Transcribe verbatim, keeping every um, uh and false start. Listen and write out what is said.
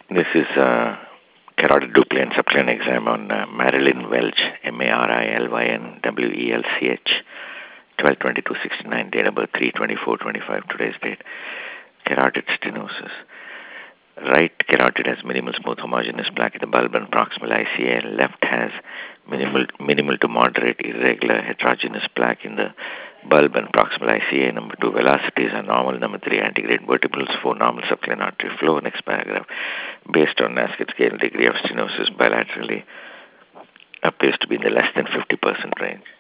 This is uh, carotid duplicate subclinic exam on uh, Marilyn Welch, M A R I L Y N W E L C H, twelve twenty-two sixty-nine, date of birth three twenty-four twenty-five, today's date. Carotid stenosis. Right carotid has minimal smooth homogeneous plaque in the bulb and proximal I C A. Left has minimal minimal to moderate irregular heterogeneous plaque in the bulb and proximal I C A. Number two, velocities are normal. Number three, antegrade vertebrals. Four, normal subclinic artery flow. Next paragraph. Based on Nasket scale, degree of stenosis bilaterally appears to be in the less than fifty percent range.